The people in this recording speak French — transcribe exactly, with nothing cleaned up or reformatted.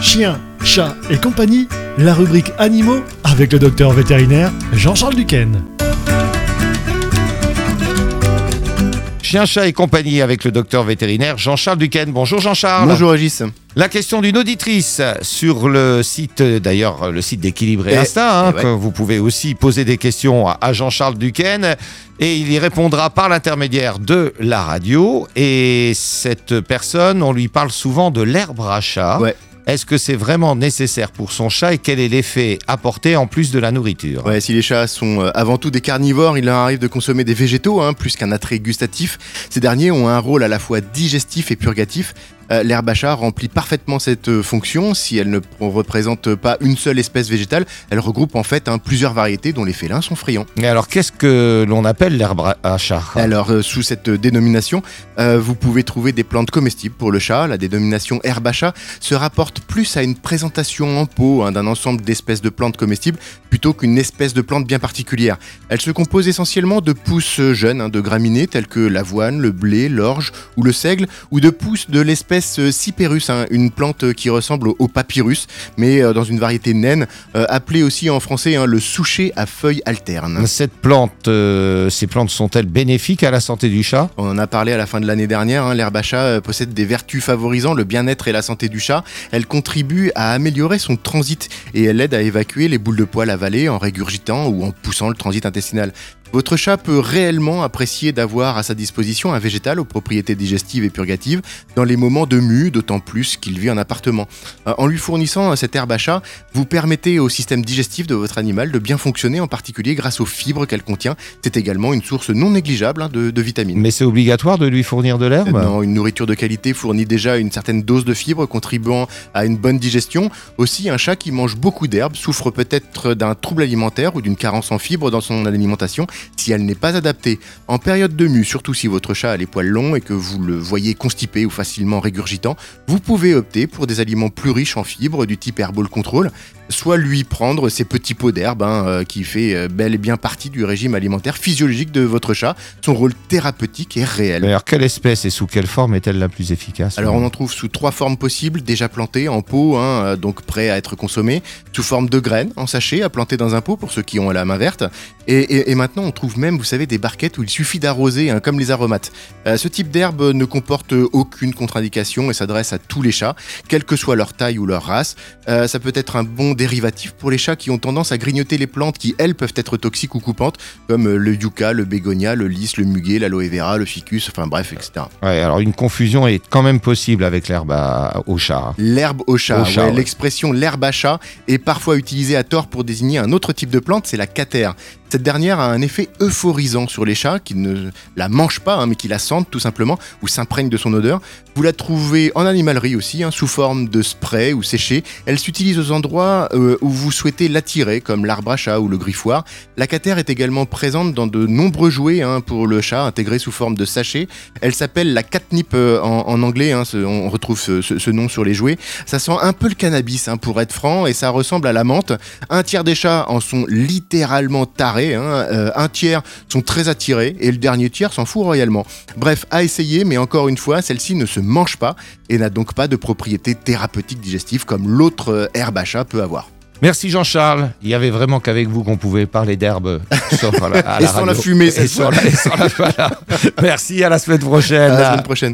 Chiens, chats et compagnie, la rubrique animaux avec le docteur vétérinaire Jean-Charles Duquesne. Chien, chat et compagnie avec le docteur vétérinaire Jean-Charles Duquesne. Bonjour Jean-Charles. Bonjour Régis. La question d'une auditrice sur le site, d'ailleurs le site d'Équilibre et Et- Instinct, hein, et ouais. que vous pouvez aussi poser des questions à, à Jean-Charles Duquesne et il y répondra par l'intermédiaire de la radio. Et cette personne, on lui parle souvent de l'herbe à chat. Ouais. Est-ce que c'est vraiment nécessaire pour son chat et quel est l'effet apporté en plus de la nourriture ? Ouais, si les chats sont euh, avant tout des carnivores, il leur arrive de consommer des végétaux, hein, plus qu'un attrait gustatif. Ces derniers ont un rôle à la fois digestif et purgatif. Euh, l'herbe à chat remplit parfaitement cette euh, fonction. Si elle ne pr- représente pas une seule espèce végétale, elle regroupe en fait hein, plusieurs variétés dont les félins sont friands. Et alors qu'est-ce que l'on appelle l'herbe à chat ? Alors, euh, sous cette euh, dénomination, euh, vous pouvez trouver des plantes comestibles pour le chat. La dénomination herbe à chat se rapporte plus à une présentation en pot hein, d'un ensemble d'espèces de plantes comestibles plutôt qu'une espèce de plante bien particulière. Elle se compose essentiellement de pousses euh, jeunes, hein, de graminées telles que l'avoine, le blé, l'orge ou le seigle, ou de pousses de l'espèce euh, Cyperus, hein, une plante euh, qui ressemble au, au papyrus, mais euh, dans une variété naine, euh, appelée aussi en français hein, le souchet à feuilles alternes. Cette plante, euh, ces plantes sont-elles bénéfiques à la santé du chat ? On en a parlé à la fin de l'année dernière, hein, l'herbe à chat euh, possède des vertus favorisant le bien-être et la santé du chat. Elle contribue à améliorer son transit et elle aide à évacuer les boules de poils avalées en régurgitant ou en poussant le transit intestinal. Votre chat peut réellement apprécier d'avoir à sa disposition un végétal aux propriétés digestives et purgatives dans les moments de mue, d'autant plus qu'il vit en appartement. Euh, En lui fournissant euh, cette herbe à chat, vous permettez au système digestif de votre animal de bien fonctionner, en particulier grâce aux fibres qu'elle contient. C'est également une source non négligeable hein, de, de vitamines. Mais c'est obligatoire de lui fournir de l'herbe ? Non, une nourriture de qualité fournit déjà une certaine dose de fibres contribuant à une bonne digestion. Aussi, un chat qui mange beaucoup d'herbes souffre peut-être d'un trouble alimentaire ou d'une carence en fibres dans son alimentation si elle n'est pas adaptée. En période de mue, surtout si votre chat a les poils longs et que vous le voyez constipé ou facilement régurgitant, vous pouvez opter pour des aliments plus riches en fibres du type Herbal Control, soit lui prendre ces petits pots d'herbe hein, euh, qui fait euh, bel et bien partie du régime alimentaire physiologique de votre chat. Son rôle thérapeutique est réel. Alors quelle espèce et sous quelle forme est-elle la plus efficace ? Alors on en trouve sous trois formes possibles, déjà plantées en pot, hein, euh, donc prêts à être consommés, sous forme de graines en sachet à planter dans un pot pour ceux qui ont la main verte. Et, et- et maintenant on trouve même, vous savez, des barquettes où il suffit d'arroser, hein, comme les aromates. Euh, ce type d'herbe ne comporte aucune contre-indication et s'adresse à tous les chats, quelle que soit leur taille ou leur race. Euh, ça peut être un bon dérivatif pour les chats qui ont tendance à grignoter les plantes qui, elles, peuvent être toxiques ou coupantes, comme euh, le yucca, le bégonia, le lys, le muguet, l'aloe vera, le ficus, enfin bref, et cetera. Ouais, alors une confusion est quand même possible avec l'herbe à- au chat. hein. L'herbe au chat, Au chat, ouais, ouais. l'expression l'herbe à chat est parfois utilisée à tort pour désigner un autre type de plante, c'est la catère. Cette dernière a un effet euphorisant sur les chats qui ne la mangent pas, hein, mais qui la sentent tout simplement ou s'imprègnent de son odeur. Vous la trouvez en animalerie aussi, hein, sous forme de spray ou séché. Elle s'utilise aux endroits euh, où vous souhaitez l'attirer, comme l'arbre à chat ou le griffoir. La catère est également présente dans de nombreux jouets hein, pour le chat, intégrés sous forme de sachet. Elle s'appelle la catnip euh, en, en anglais, hein, ce- on retrouve ce, ce- ce nom sur les jouets. Ça sent un peu le cannabis, hein, pour être franc, et ça ressemble à la menthe. Un tiers des chats en sont littéralement tarés, hein, euh, un tiers sont très attirés, et le dernier tiers s'en fout royalement. Bref, à essayer, mais encore une fois, celle-ci ne se mange pas, et n'a donc pas de propriétés thérapeutiques digestives comme l'autre euh, herbe à chat peut avoir. Merci Jean-Charles. Il y avait vraiment qu'avec vous qu'on pouvait parler d'herbe. Sauf à la- à Et la sans la radio. fumée, Et cette sans la- et sans la- voilà. Merci, à la semaine prochaine. À la semaine prochaine.